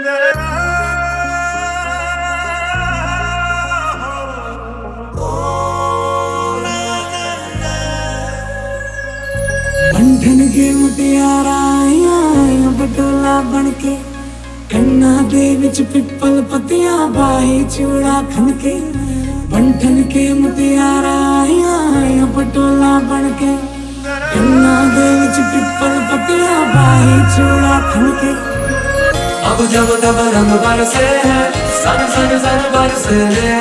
बंधन के मुटियारा आया बटोला बनके कन्ना दे विच पिपल पतियां बाही चूड़ा खनके। बंधन के मुटियारा आया बटोला बनके कन्ना दे विच पिपल पतियां बाही चूड़ा खनके। अब जब तब रंग बरसे है सन सन सन बरसे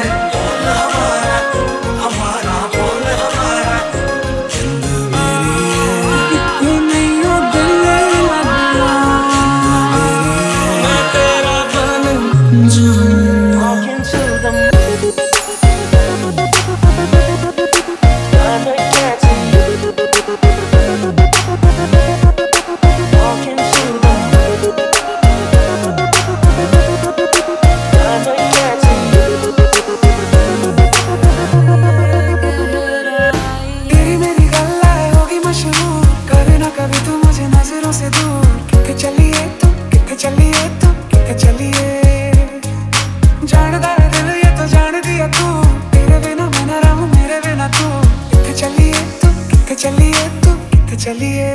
चलिए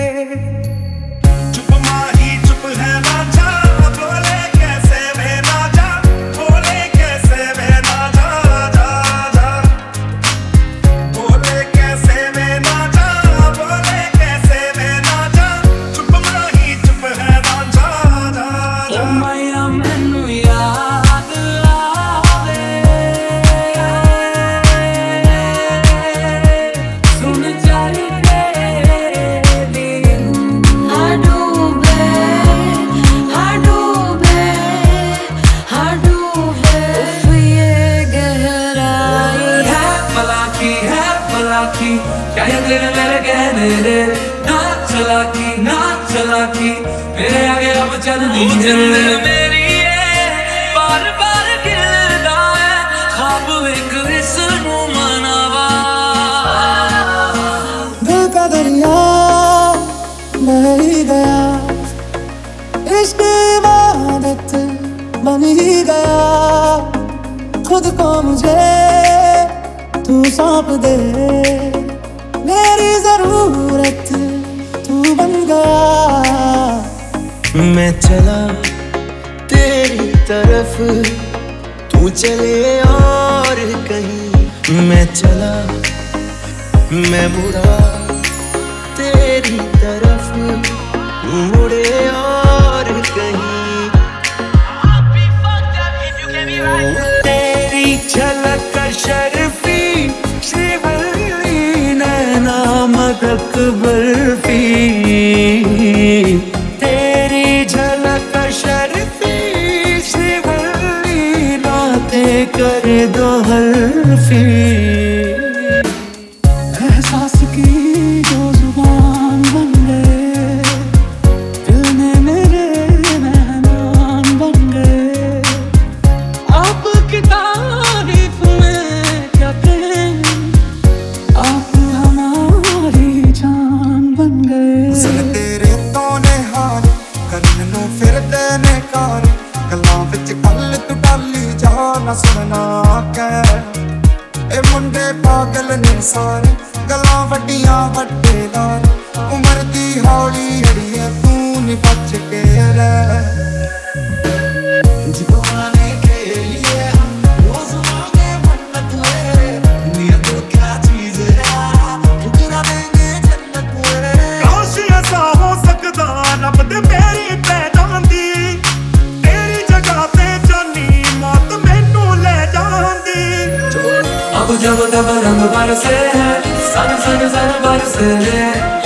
चुप माही चुप है राजा बोले कैसे मैं ना जा बोले कैसे मैं ना जा जा जा बोले कैसे मैं ना जा बोले कैसे मैं ना जा चुप माही चुप है राजा जा जा माया मैनू याद आवे सुन जाए क्या ये तेरे मेरे कहने रे ना चलाकी मेरे आगे अब चल नहीं रे मेरी ये बार बार गिरदा है ख्वाब एक इसनू मनावा। दिल का दरिया बह ही गया इश्क इबादत बन ही गया खुद को मुझे तू सौंप दे मेरी जरूरत तू बन गया। मैं चला तेरी तरफ तू चले और कहीं मैं चला मैं मुड़ा तेरी तरफ तू मुड़े और कहीं। तेरी झलक शर्फी श्रीवल्ली नैना मदक बर्फी तेरी झलक शर्फी श्रीवल्ली रातें कर दो हल्फी। एहसास की जो जुबान बन गए दिल में मेरे मेहमान बन गए आपकी तारीफ में क्या कहें आप हमारी जान बन गए। तेरे तो ने हार करन नू फिर देने कार गल्लां विच गल तू डाली जा ना सुनना कै ए मुंडे पागल ने सारे गल्लां वड्डियां वड्डे लार उमर दी हौली अड़िए तू नी बच के रह जीवाने के लिए रोज मांगे मन्नत है नियत क्या चीज है ठुकरा देंगे जन्नत है। काश ऐसा हो सकदा रब दे मेरी पहचान दी तेरी जगह पे जानी मौत मैनू ले जांदी। अब जब तब रंग बरसे है सन सन सन बरसे